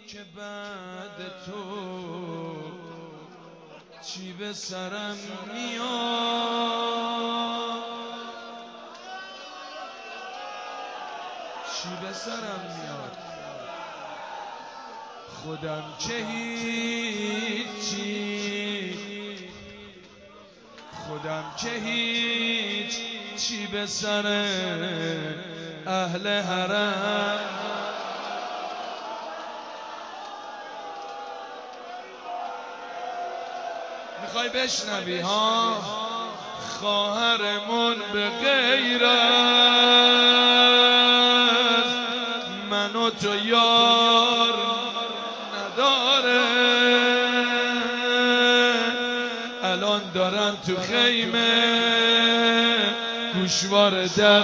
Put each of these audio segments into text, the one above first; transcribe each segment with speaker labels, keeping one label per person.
Speaker 1: که بعد تو چی به سرم میاد، چی به سرم میاد. خودم که هیچی، خودم که هیچ، چی به سر اهل حرم. میخوای بشنوی ها؟ خواهرمون به غیر از من و تو یار نداره، الان دارن تو خیمه گوشوار در.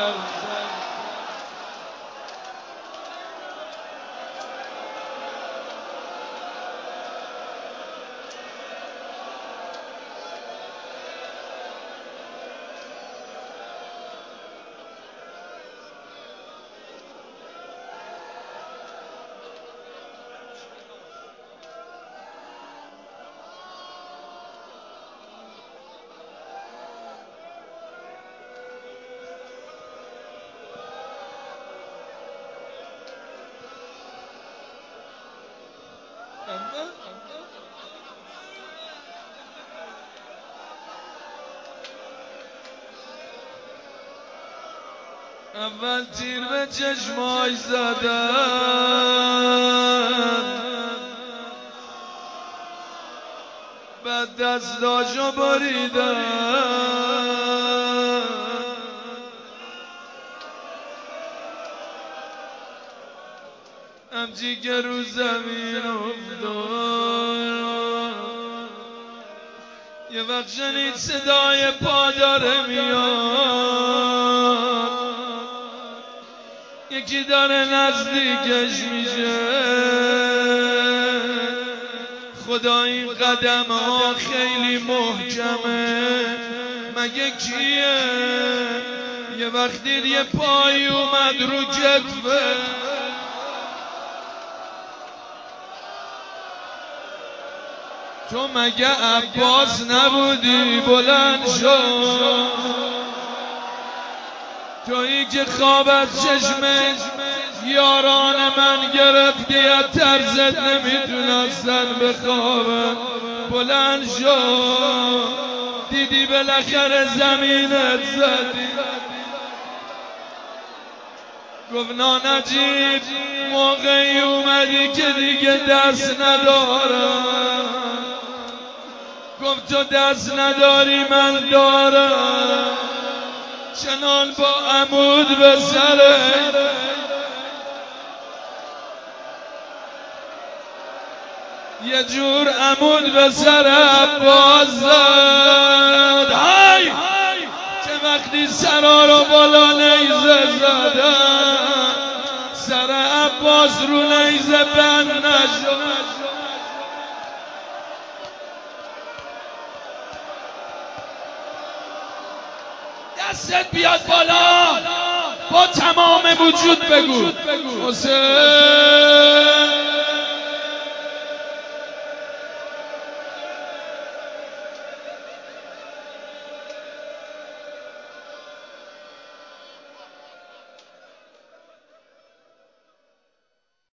Speaker 1: اول تیر به چشمای زدن، بعد دستاشو بریدن، همچی که رو زمین افتاد. یه وقت شنید صدای پا داره میاد، یکی داره نزدیکش میشه. خدا این قدم ها خیلی محکمه، مگه کیه؟ یه وقت دید یه پایی اومد رو کتفه، تو مگه عباس نبودی؟ بلند شو، تویی که خواب از چشم یاران من گرفتی، از ترست نمیتونستن بخوابن. بلند شو، دیدی بالاخره زمینت زدی. گفت نانجیب موقعی اومدی که دیگه دست ندارم. گفت تو دست نداری من دارم، چنان با عمود به سره یه جور عمود به سر عباس زد. های که وقتی سرا رو بالا نیزه زدن، سر عباس رو نیزه بند نشد. دستت بیاد بالا، با تمام وجود بگو حسین.